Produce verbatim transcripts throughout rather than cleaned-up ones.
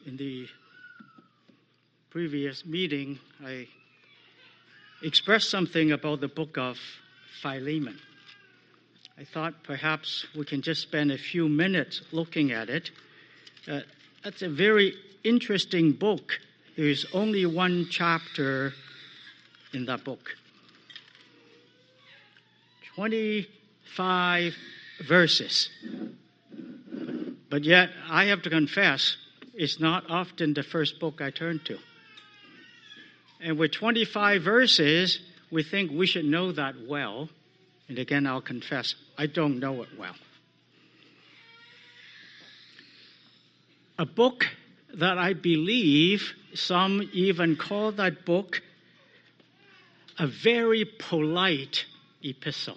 In the previous meeting, I expressed something about the book of Philemon. I thought perhaps we can just spend a few minutes looking at it. Uh, that's a very interesting book. There is only one chapter in that book. twenty-five verses. But yet, I have to confess, it's not often the first book I turn to. And with twenty-five verses, we think we should know that well. And again, I'll confess, I don't know it well. A book that I believe some even call that book a very polite epistle.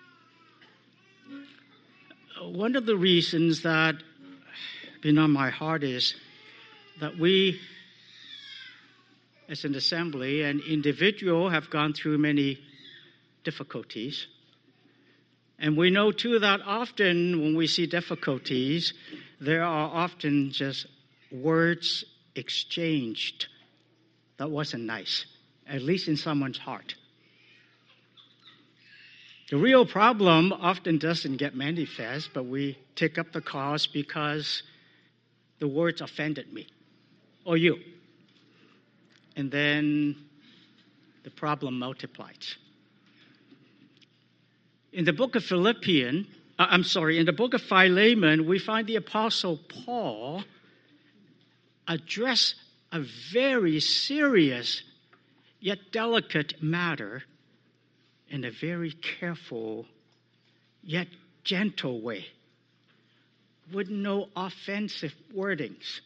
One of the reasons that been on my heart is that we, as an assembly and individual, have gone through many difficulties. And we know, too, that often when we see difficulties, there are often just words exchanged that wasn't nice, at least in someone's heart. The real problem often doesn't get manifest, but we take up the cause because the words offended me or you. And then the problem multiplies. In the book of Philippians, uh, I'm sorry, in the book of Philemon, we find the Apostle Paul address a very serious yet delicate matter in a very careful yet gentle way, with no offensive wordings.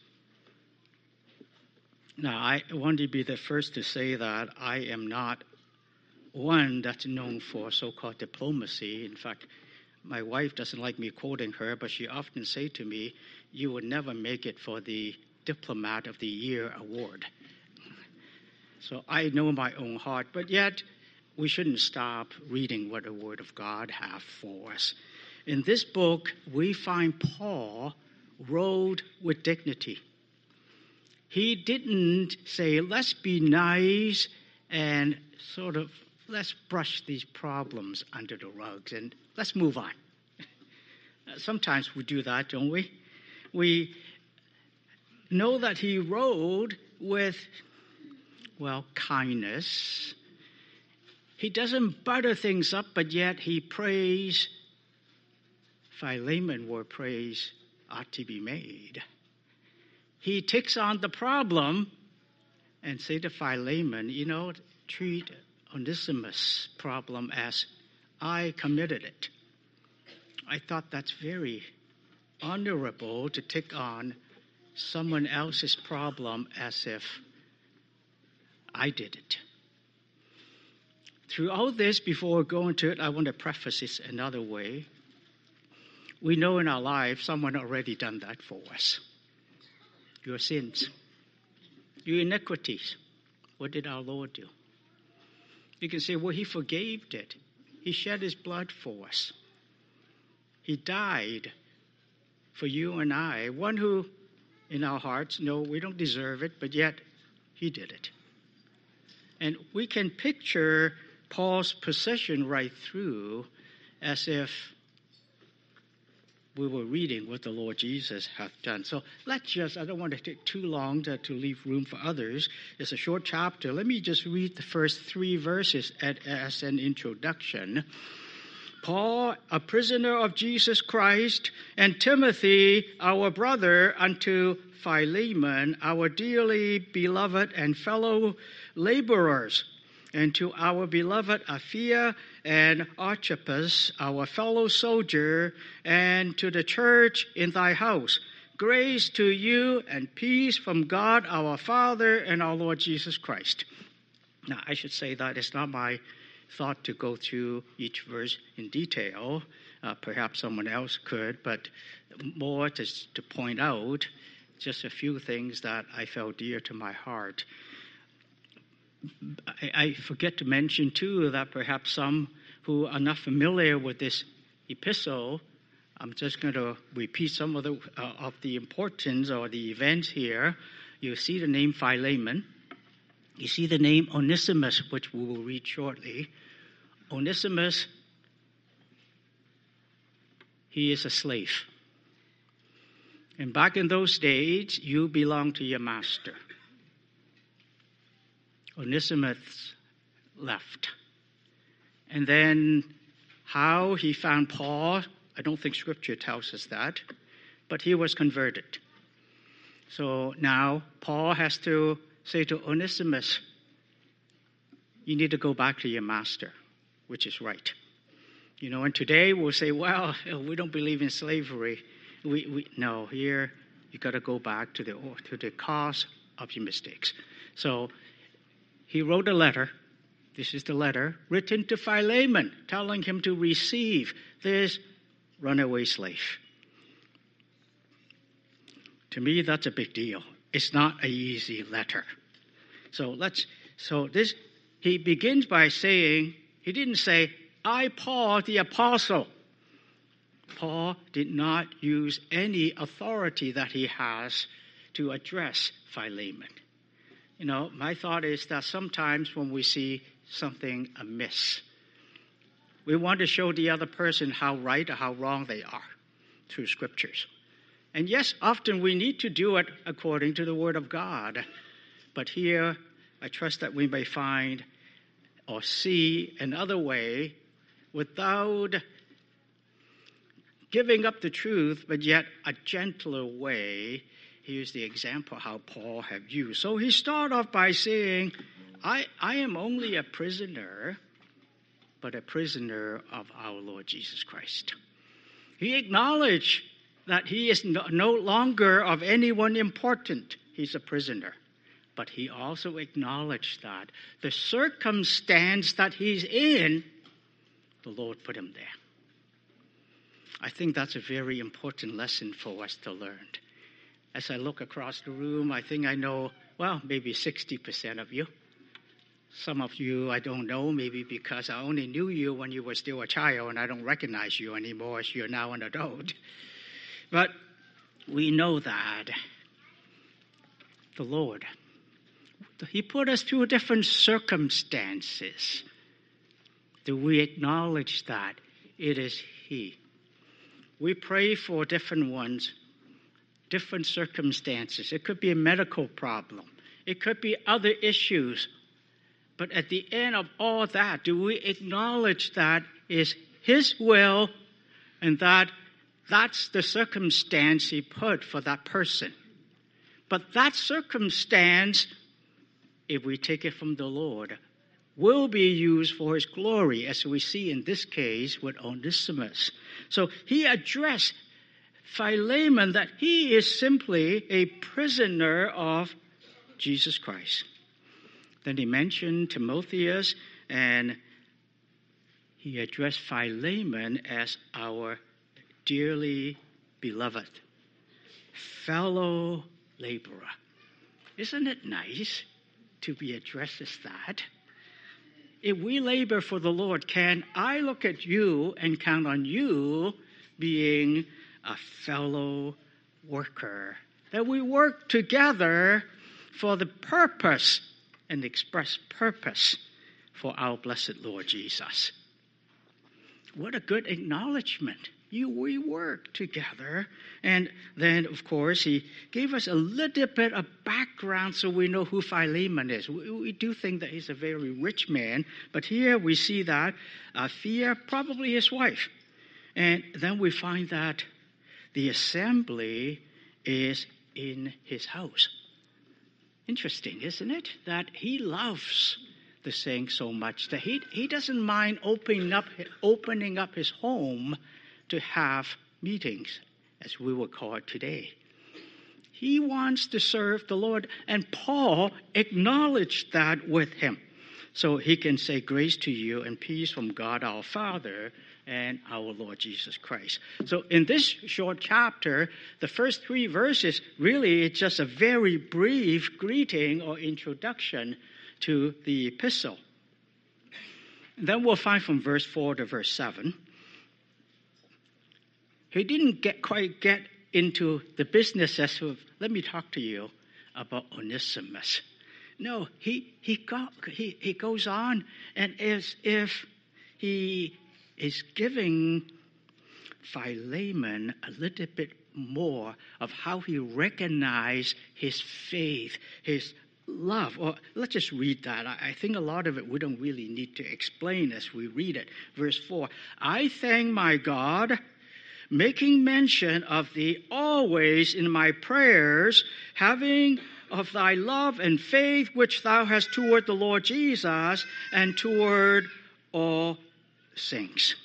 Now, I want to be the first to say that I am not one that's known for so-called diplomacy. In fact, my wife doesn't like me quoting her, but she often say to me, you would never make it for the Diplomat of the Year award. So I know my own heart, but yet we shouldn't stop reading what the Word of God have for us. In this book, we find Paul wrote with dignity. He didn't say, let's be nice and sort of let's brush these problems under the rugs and let's move on. Sometimes we do that, don't we? We know that he wrote with, well, kindness. He doesn't butter things up, but yet he prays Philemon where praise ought to be made. He takes on the problem and say to Philemon, you know, treat Onesimus' problem as I committed it. I thought that's very honorable to take on someone else's problem as if I did it. Throughout this, before going to it, I want to preface this another way. We know in our life someone already done that for us. Your sins, your iniquities. What did our Lord do? You can say, well, he forgave it. He shed his blood for us. He died for you and I. One who, in our hearts, know we don't deserve it, but yet he did it. And we can picture Paul's position right through as if we were reading what the Lord Jesus hath done. So let's just, I don't want to take too long to, to leave room for others. It's a short chapter. Let me just read the first three verses at, as an introduction. Paul, a prisoner of Jesus Christ, and Timothy, our brother, unto Philemon, our dearly beloved and fellow laborers, and to our beloved Apphia and Archippus, our fellow soldier, and to the church in thy house. Grace to you and peace from God our Father and our Lord Jesus Christ. Now, I should say that it's not my thought to go through each verse in detail. Uh, perhaps someone else could, but more just to point out just a few things that I felt dear to my heart. I, I forget to mention, too, that perhaps some who are not familiar with this epistle I'm just going to repeat some of the uh, of the importance or the events here. You see the name Philemon. You see the name Onesimus, which we will read shortly. Onesimus, he is a slave. And back in those days, you belong to your master. Onesimus left. And then how he found Paul, I don't think Scripture tells us that, but he was converted. So now Paul has to say to Onesimus, you need to go back to your master, which is right. You know, and today we'll say, well, we don't believe in slavery. We, we no, here you got to go back to the to the cause of your mistakes. So he wrote a letter. This is the letter written to Philemon, telling him to receive this runaway slave. To me, that's a big deal. It's not an easy letter. So let's. So this he begins by saying, he didn't say, I, Paul, the apostle. Paul did not use any authority that he has to address Philemon. You know, my thought is that sometimes when we see something amiss, we want to show the other person how right or how wrong they are through Scriptures. And yes, often we need to do it according to the Word of God. But here, I trust that we may find or see another way without giving up the truth, but yet a gentler way. Here's the example how Paul had used. So he started off by saying, I, I am only a prisoner, but a prisoner of our Lord Jesus Christ. He acknowledged that he is no, no longer of anyone important. He's a prisoner. But he also acknowledged that the circumstance that he's in, the Lord put him there. I think that's a very important lesson for us to learn. As I look across the room, I think I know, well, maybe sixty percent of you. Some of you I don't know, maybe because I only knew you when you were still a child and I don't recognize you anymore as you're now an adult. But we know that the Lord, He put us through different circumstances. Do we acknowledge that it is He? We pray for different ones, different circumstances. It could be a medical problem. It could be other issues. But at the end of all that, do we acknowledge that is His will and that that's the circumstance He put for that person? But that circumstance, if we take it from the Lord, will be used for His glory, as we see in this case with Onesimus. So he addressed Philemon that he is simply a prisoner of Jesus Christ. Then he mentioned Timotheus, and he addressed Philemon as our dearly beloved fellow laborer. Isn't it nice to be addressed as that? If we labor for the Lord, can I look at you and count on you being a fellow worker? That we work together for the purpose and express purpose for our blessed Lord Jesus. What a good acknowledgement. You, we work together. And then, of course, he gave us a little bit of background so we know who Philemon is. We, we do think that he's a very rich man, but here we see that uh, Thea, probably his wife. And then we find that the assembly is in his house. Interesting, isn't it? That he loves the saying so much that he, he doesn't mind opening up, opening up his home to have meetings, as we will call it today. He wants to serve the Lord, and Paul acknowledged that with him. So he can say grace to you and peace from God our Father and our Lord Jesus Christ. So in this short chapter, the first three verses, really it's just a very brief greeting or introduction to the epistle. And then we'll find from verse four to verse seven, he didn't get quite get into the business as of, let me talk to you about Onesimus. No, he he got he, he goes on, and as if he is giving Philemon a little bit more of how he recognized his faith, his love. Or let's just read that. I, I think a lot of it we don't really need to explain as we read it. Verse four, I thank my God, making mention of thee always in my prayers, having of thy love and faith which thou hast toward the Lord Jesus and toward all saints.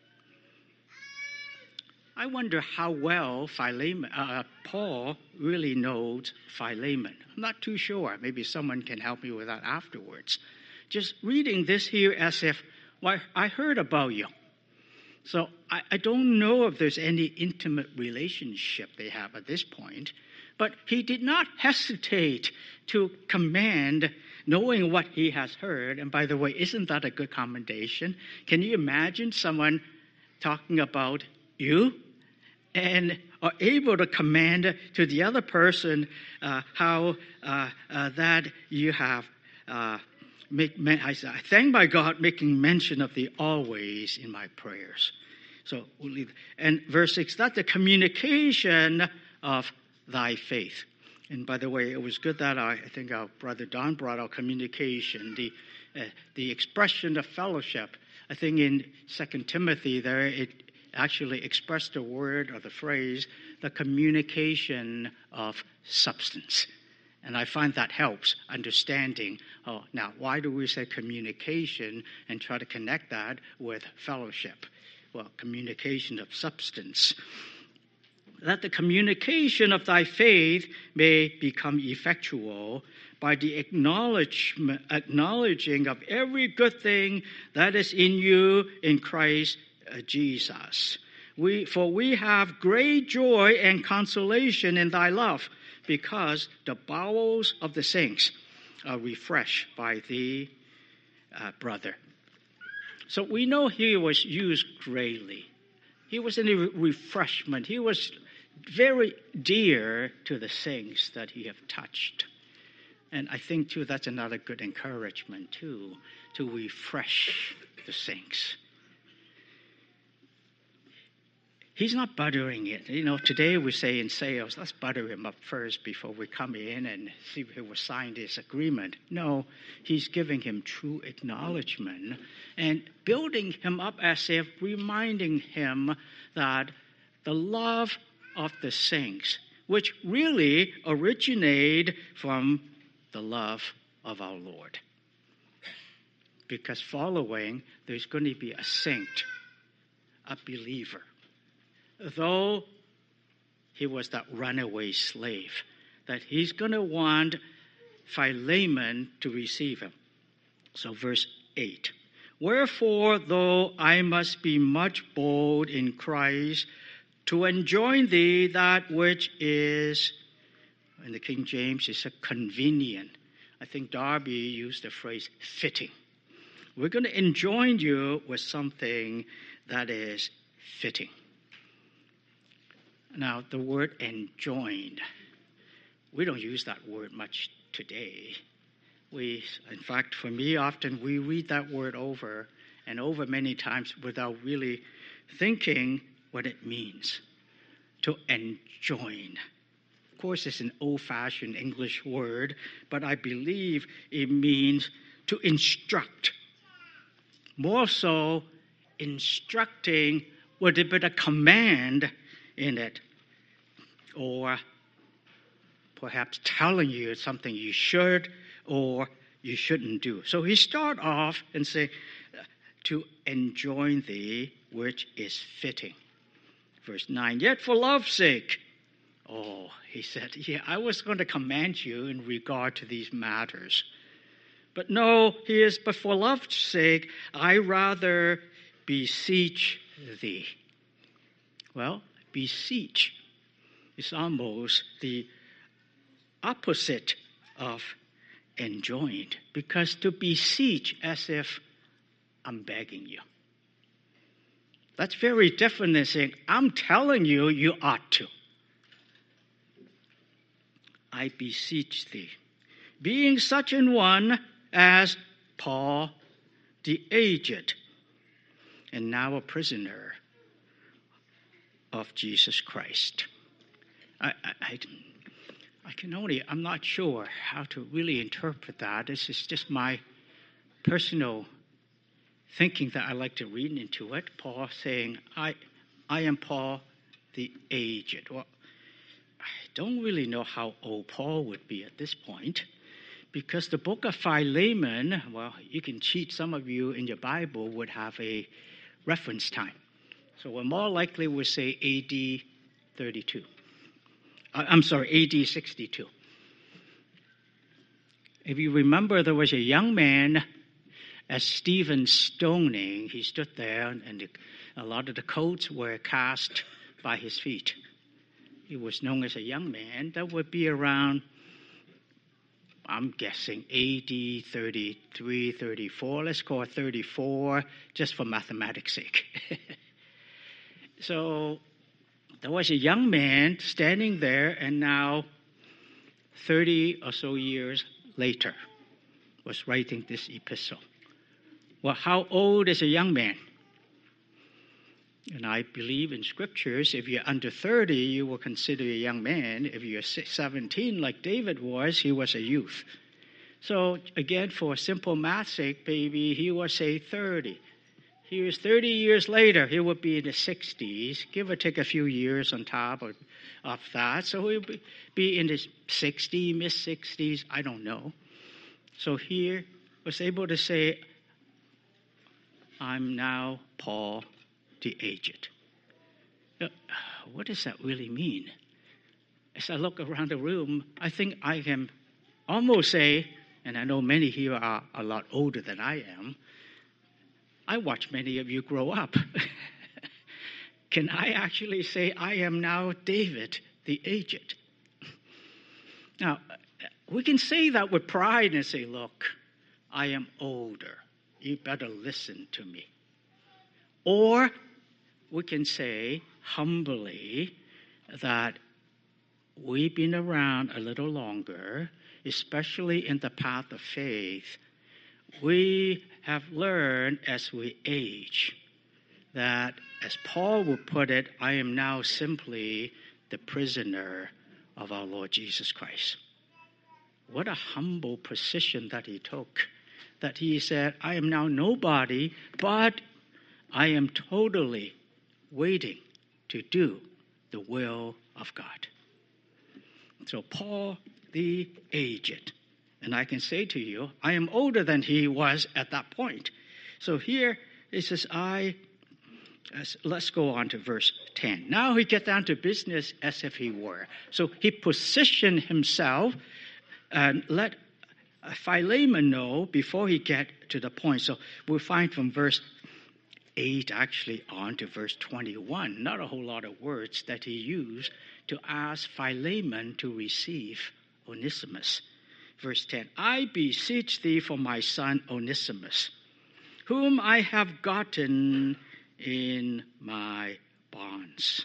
I wonder how well Philemon, uh, Paul really knows Philemon. I'm not too sure. Maybe someone can help me with that afterwards. Just reading this here as if, well, I heard about you. So I, I don't know if there's any intimate relationship they have at this point. But he did not hesitate to command, knowing what he has heard. And by the way, isn't that a good commendation? Can you imagine someone talking about you and are able to command to the other person uh, how uh, uh, that you have uh, make? I thank my God, making mention of thee always in my prayers. So we'll leave. And verse six, that the communication of thy faith. And by the way, it was good that I, I think our brother Don brought out communication, the uh, the expression of fellowship. I think in Second Timothy there it actually expressed the word or the phrase, the communication of substance. And I find that helps understanding, oh, now why do we say communication and try to connect that with fellowship? Well, communication of substance. That the communication of thy faith may become effectual by the acknowledgement, acknowledging of every good thing that is in you in Christ Jesus. We, for we have great joy and consolation in thy love, because the bowels of the saints are refreshed by thee, uh, brother. So we know he was used greatly. He was in a refreshment. He was very dear to the saints that he have touched. And I think, too, that's another good encouragement, too, to refresh the saints. He's not buttering it. You know, today we say in sales, let's butter him up first before we come in and see if he will sign this agreement. No, he's giving him true acknowledgement and building him up as if reminding him that the love of the saints, which really originate from the love of our Lord. Because following, there's going to be a saint, a believer. Though he was that runaway slave, that he's going to want Philemon to receive him. So verse eight. Wherefore, though I must be much bold in Christ, to enjoin thee that which is, in the King James, is a convenient. I think Darby used the phrase fitting. We're going to enjoin you with something that is fitting. Now, the word enjoined, we don't use that word much today. We, in fact, for me, often we read that word over and over many times without really thinking what it means. To enjoin. Of course, it's an old-fashioned English word, but I believe it means to instruct. More so, instructing with a bit of command in it, or perhaps telling you something you should or you shouldn't do. So he start off and say, to enjoin thee, which is fitting. Verse nine, yet for love's sake. Oh, he said, yeah, I was going to command you in regard to these matters. But no, he is, but for love's sake, I rather beseech thee. Well, beseech is almost the opposite of enjoined, because to beseech as if I'm begging you. That's very different than saying, I'm telling you, you ought to. I beseech thee, being such an one as Paul, the aged, and now a prisoner of Jesus Christ. I, I, I, I can only, I'm not sure how to really interpret that. This is just my personal thinking that I like to read into it. Paul saying, I, I am Paul, the aged. Well, I don't really know how old Paul would be at this point, because the book of Philemon, well, you can cheat. Some of you in your Bible would have a reference time. So we're more likely would say A D thirty-two. I'm sorry, A D sixty-two. If you remember, there was a young man at Stephen's stoning. He stood there, and the, a lot of the coats were cast by his feet. He was known as a young man. That would be around, I'm guessing, A D thirty-three, thirty-four. Let's call it thirty-four, just for mathematics' sake. So there was a young man standing there, and now thirty or so years later was writing this epistle. Well, how old is a young man? And I believe in scriptures, if you're under thirty, you will consider a young man. If you're seventeen, like David was, he was a youth. So again, for simple math's sake, maybe he was, say, thirty. He was thirty years later, he would be in the sixties, give or take a few years on top of, of that. So he would be in his sixties, mid-sixties, I don't know. So he was able to say, I'm now Paul the aged. Now, what does that really mean? As I look around the room, I think I can almost say, and I know many here are a lot older than I am, I watched many of you grow up. Can I actually say I am now David the aged? Now, we can say that with pride and say, look, I am older. You better listen to me. Or we can say humbly that we've been around a little longer, especially in the path of faith. We have learned as we age that, as Paul would put it, I am now simply the prisoner of our Lord Jesus Christ. What a humble position that he took, that he said, I am now nobody, but I am totally waiting to do the will of God. So Paul the aged. And I can say to you, I am older than he was at that point. So here it says, I, let's go on to verse ten. Now he gets down to business as if he were. So he positioned himself and let Philemon know before he get to the point. So we'll find from verse eight actually on to verse twenty-one, not a whole lot of words that he used to ask Philemon to receive Onesimus. Verse ten, I beseech thee for my son Onesimus, whom I have gotten in my bonds.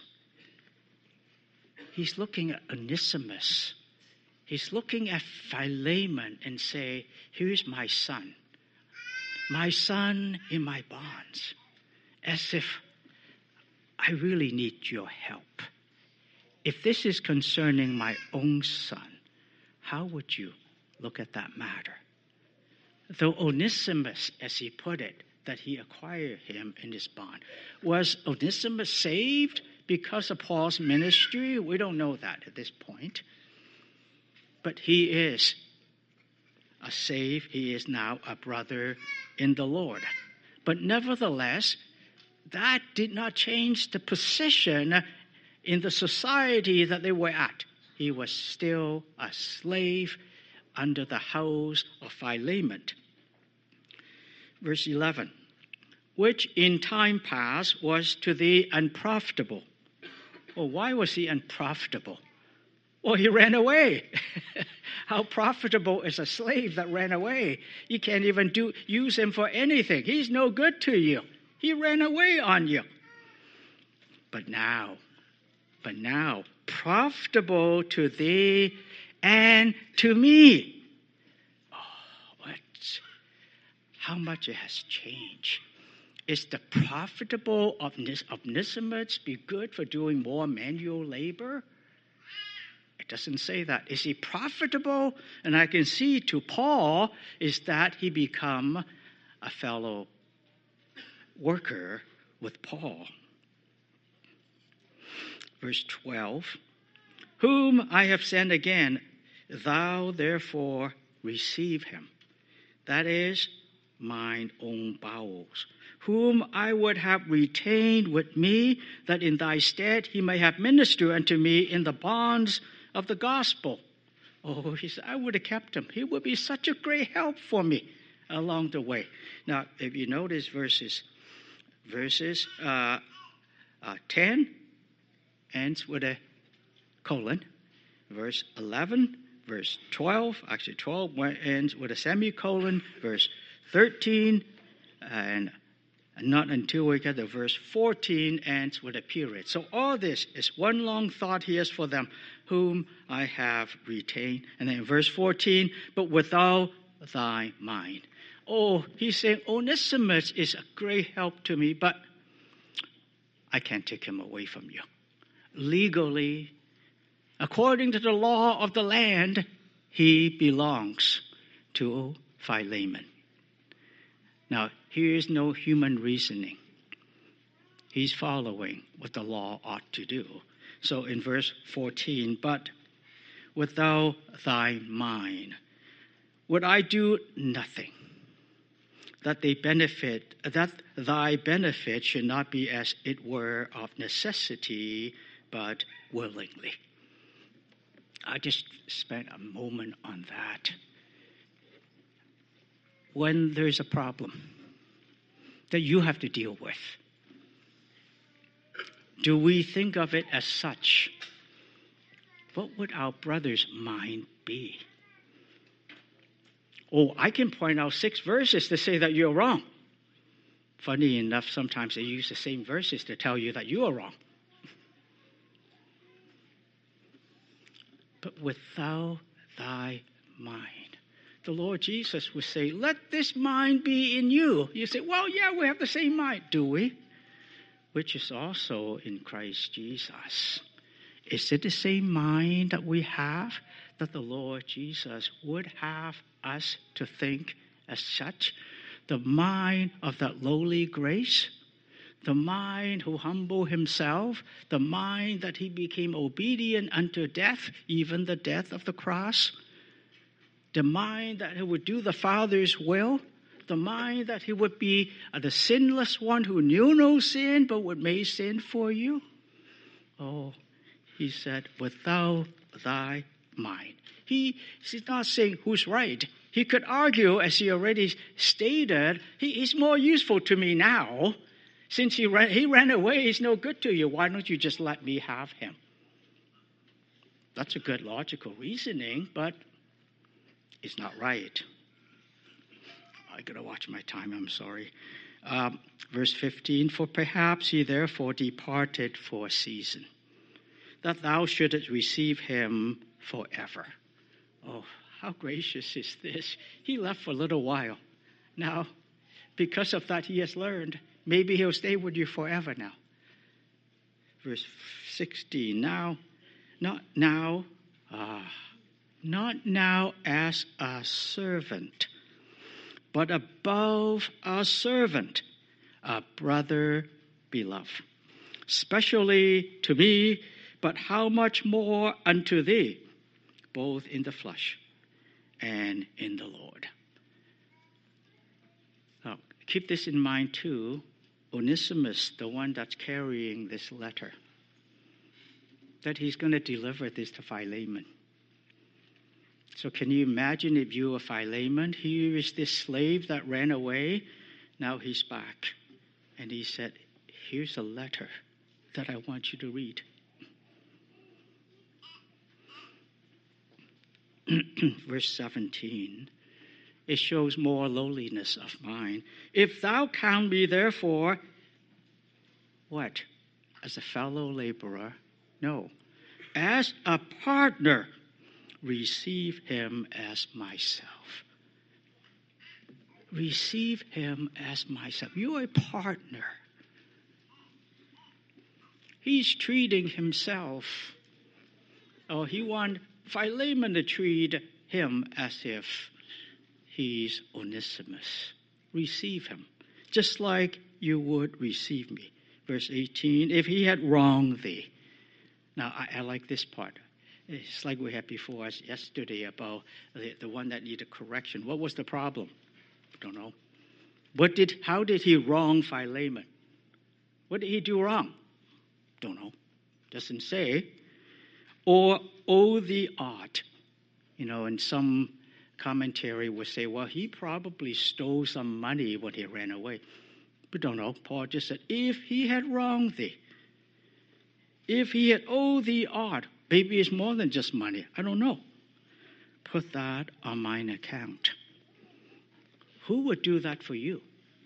He's looking at Onesimus. He's looking at Philemon and say, here's my son. My son in my bonds. As if I really need your help. If this is concerning my own son, how would you look at that matter? Though Onesimus, as he put it, that he acquired him in his bond. Was Onesimus saved because of Paul's ministry? We don't know that at this point. But he is a saved, he is now a brother in the Lord. But nevertheless, that did not change the position in the society that they were at. He was still a slave under the house of Philemon. Verse eleven, which in time past was to thee unprofitable. Well, why was he unprofitable? Well, he ran away. How profitable is a slave that ran away? You can't even do use him for anything. He's no good to you. He ran away on you. But now, but now, profitable to thee and to me. Oh, what? How much it has changed. Is the profitable of Onesimus be good for doing more manual labor? It doesn't say that. Is he profitable? And I can see to Paul is that he become a fellow worker with Paul. Verse twelve, whom I have sent again, thou therefore receive him. That is mine own bowels, whom I would have retained with me, that in thy stead he may have ministered unto me in the bonds of the gospel. Oh, he said, I would have kept him. He would be such a great help for me along the way. Now, if you notice verses, verses uh, uh, ten ends with a colon. Verse eleven, verse twelve, actually twelve ends with a semicolon. Verse thirteen, and not until we get to verse fourteen ends with a period. So all this is one long thought he has for them, whom I have retained. And then verse fourteen, but without thy mind. Oh, he's saying, Onesimus is a great help to me, but I can't take him away from you. Legally, according to the law of the land, he belongs to Philemon. Now, here is no human reasoning. He's following what the law ought to do. So in verse fourteen, but without thy mind, would I do nothing, that they benefit, that thy benefit should not be as it were of necessity, but willingly. I just spent a moment on that. When there's a problem that you have to deal with, do we think of it as such? What would our brother's mind be? Oh, I can point out six verses to say that you're wrong. Funny enough, sometimes they use the same verses to tell you that you are wrong. But without thy mind. The Lord Jesus would say, let this mind be in you. You say, well, yeah, we have the same mind. Do we? Which is also in Christ Jesus. Is it the same mind that we have that the Lord Jesus would have us to think as such? The mind of that lowly grace? The mind who humbled himself? The mind that he became obedient unto death, even the death of the cross? The mind that he would do the Father's will? The mind that he would be the sinless one who knew no sin but would make sin for you? Oh, he said, without thy mind. He, he's not saying who's right. He could argue, as he already stated, he, he's more useful to me now. Since he ran, he ran away, he's no good to you. Why don't you just let me have him? That's a good logical reasoning, but it's not right. I gotta watch my time, I'm sorry. Um, verse fifteen, for perhaps he therefore departed for a season, that thou shouldest receive him forever. Oh, how gracious is this? He left for a little while. Now, because of that, he has learned. Maybe he'll stay with you forever now. Verse sixteen, now, not now, ah, not now as a servant, but above a servant, a brother beloved, specially to me, but how much more unto thee, both in the flesh and in the Lord. Now, keep this in mind too. Onesimus, the one that's carrying this letter, that he's going to deliver this to Philemon. So can you imagine if you were Philemon? Here is this slave that ran away. Now he's back. And he said, here's a letter that I want you to read. Verse seventeen. It shows more lowliness of mind. If thou count me therefore, what? as a fellow laborer. No. As a partner, receive him as myself. Receive him as myself. You're a partner. He's treating himself, or he wants Philemon to treat him as if he's Onesimus. Receive him, just like you would receive me. Verse eighteen, if he had wronged thee. Now, I, I like this part. It's like we had before us yesterday about the, the one that needed correction. What was the problem? Don't know. What did? How did he wrong Philemon? What did he do wrong? Don't know. Doesn't say. Or owe the odd. You know, and some commentary would say, well, he probably stole some money when he ran away. We don't know. Paul just said, if he had wronged thee, if he had owed thee odd, maybe it's more than just money. I don't know. Put that on mine account. Who would do that for you?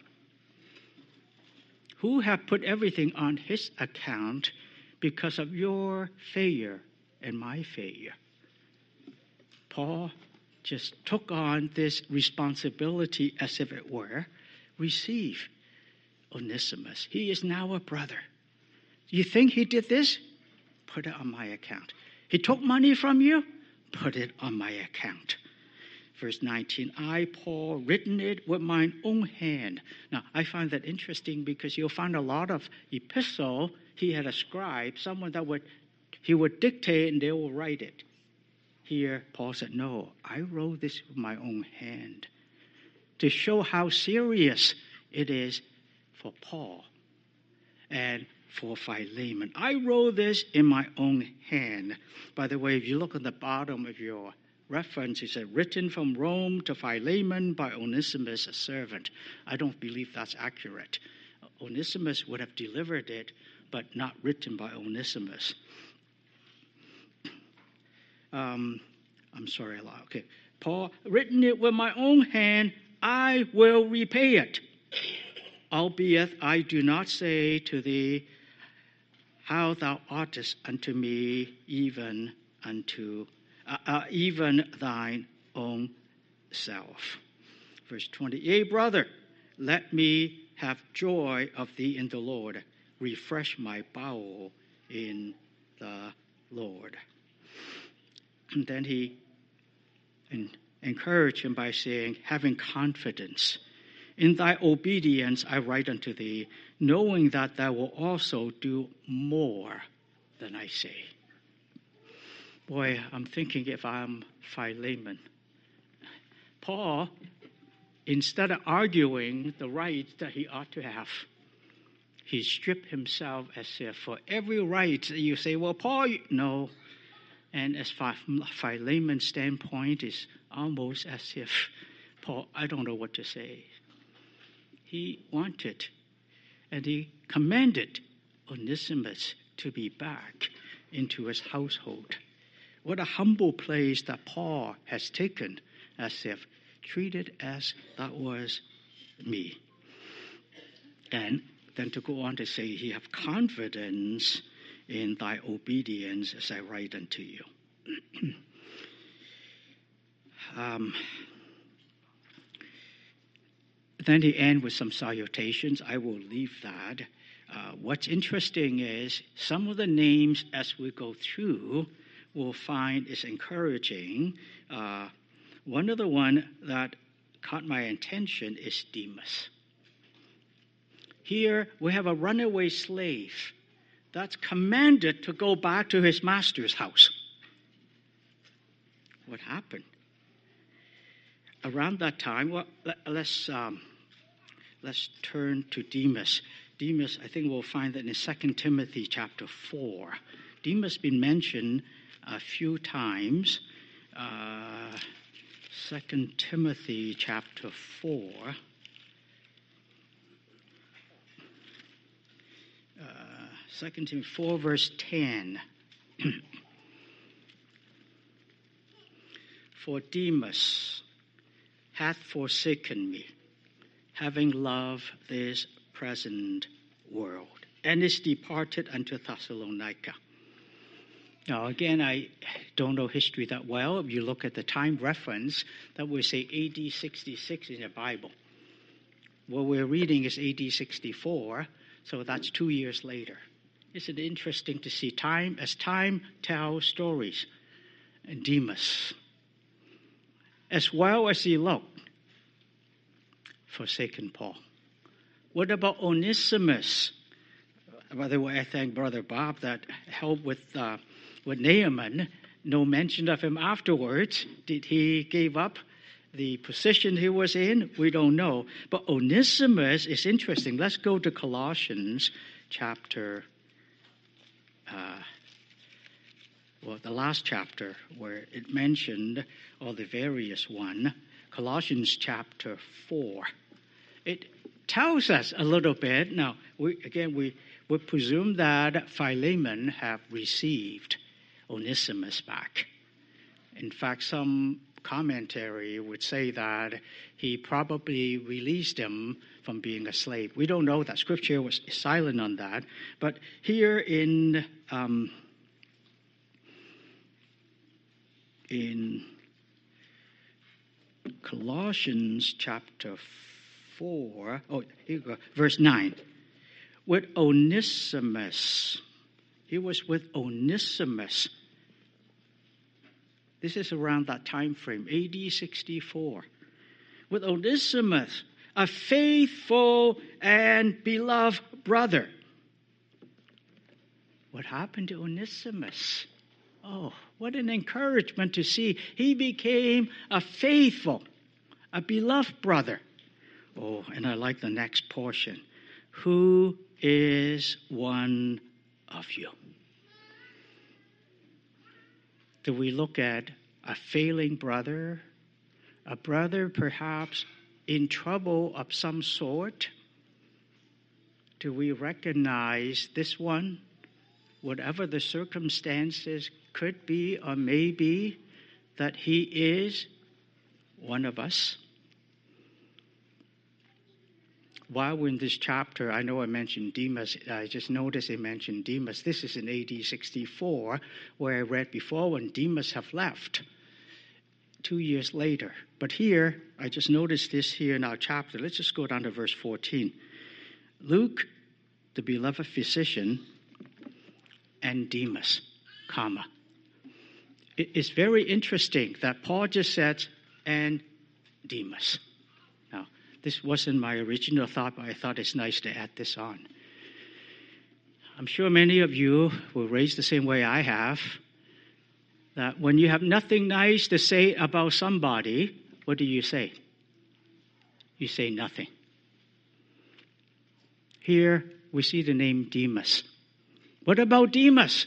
Who have put everything on his account because of your failure and my failure? Paul just took on this responsibility as if it were. Receive Onesimus. He is now a brother. You think he did this? Put it on my account. He took money from you? Put it on my account. Verse nineteen, I, Paul, written it with mine own hand. Now, I find that interesting because you'll find a lot of epistle, he had a scribe, someone that would, he would dictate and they will write it. Here, Paul said, no, I wrote this with my own hand to show how serious it is for Paul and for Philemon. I wrote this in my own hand. By the way, if you look at the bottom of your reference, it said, written from Rome to Philemon by Onesimus, a servant. I don't believe that's accurate. Onesimus would have delivered it, but not written by Onesimus. Um, I'm sorry, okay. Paul, written it with my own hand, I will repay it. Albeit I do not say to thee, how thou oughtest unto me, even unto uh, uh, even thine own self. Verse twenty-eight, brother, let me have joy of thee in the Lord. Refresh my bowel in the Lord. And then he encouraged him by saying, having confidence. In thy obedience I write unto thee, knowing that thou will also do more than I say. Boy, I'm thinking if I'm Philemon. Paul, instead of arguing the rights that he ought to have, he stripped himself as if for every right that you say, well, Paul, no. And as far from Philemon's standpoint, is almost as if, Paul, I don't know what to say. He wanted and he commanded Onesimus to be back into his household. What a humble place that Paul has taken, as if treated as that was me. And then to go on to say, he have confidence in thy obedience as I write unto you. um, then he ends with some salutations. I will leave that. Uh, what's interesting is some of the names as we go through we'll find is encouraging. Uh, one of the one that caught my attention is Demas. Here we have a runaway slave that's commanded to go back to his master's house. What happened? Around that time, well, let's um, let's turn to Demas. Demas, I think we'll find that in Second Timothy chapter four. Demas has been mentioned a few times. Uh, Second Timothy chapter four. Uh, Second Timothy four, verse ten. For Demas hath forsaken me, having loved this present world. and is departed unto Thessalonica. Now, again, I don't know history that well. If you look at the time reference, that would say A D sixty-six in the Bible. What we're reading is A D sixty-four, so that's two years later. Isn't it interesting to see time as time tells stories? And Demas, as well as he looked, forsaken Paul. What about Onesimus? By the way, I thank Brother Bob that helped with uh, with Naaman. No mention of him afterwards. Did he give up the position he was in? We don't know. But Onesimus is interesting. Let's go to Colossians chapter, uh, well, the last chapter where it mentioned all the various one. Colossians chapter four. It tells us a little bit. Now, we, again, we we presume that Philemon have received Onesimus back. In fact, some commentary would say that he probably released him from being a slave. We don't know that. Scripture was silent on that. But here in um, in Colossians chapter four, oh, here you go, verse nine. With Onesimus. He was with Onesimus. This is around that time frame, A D sixty-four. With Onesimus, a faithful and beloved brother. What happened to Onesimus? Oh, what an encouragement to see. He became a faithful, a beloved brother. Oh, and I like the next portion. Who is one of you? Do we look at a failing brother, a brother perhaps in trouble of some sort? Do we recognize this one, whatever the circumstances could be or may be, that he is one of us? While we're in this chapter, I know I mentioned Demas. I just noticed I mentioned Demas. This is in A D sixty-four, where I read before when Demas have left, two years later. But here, I just noticed this here in our chapter. Let's just go down to verse fourteen. Luke, the beloved physician, and Demas, comma. It's very interesting that Paul just said, and Demas. This wasn't my original thought, but I thought it's nice to add this on. I'm sure many of you were raised the same way I have, that when you have nothing nice to say about somebody, what do you say? You say nothing. Here we see the name Demas. What about Demas?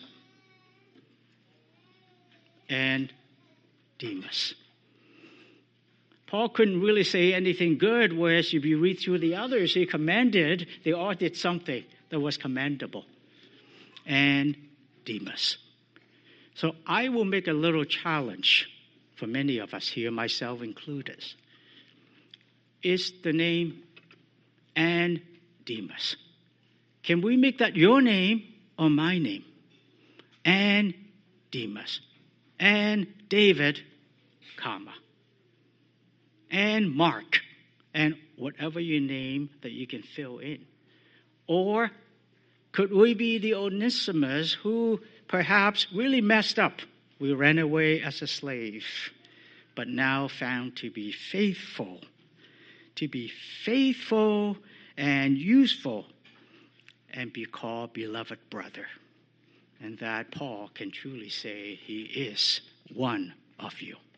And Demas. Paul couldn't really say anything good, whereas if you read through the others, he commended, they all did something that was commendable. And Demas. So I will make a little challenge for many of us here, myself included. Is the name and Demas. Can we make that your name or my name? And Demas. And David, comma. And Mark, and whatever you name that you can fill in. Or could we be the Onesimus who perhaps really messed up? We ran away as a slave, but now found to be faithful, to be faithful and useful, and be called beloved brother. And that Paul can truly say he is one of you.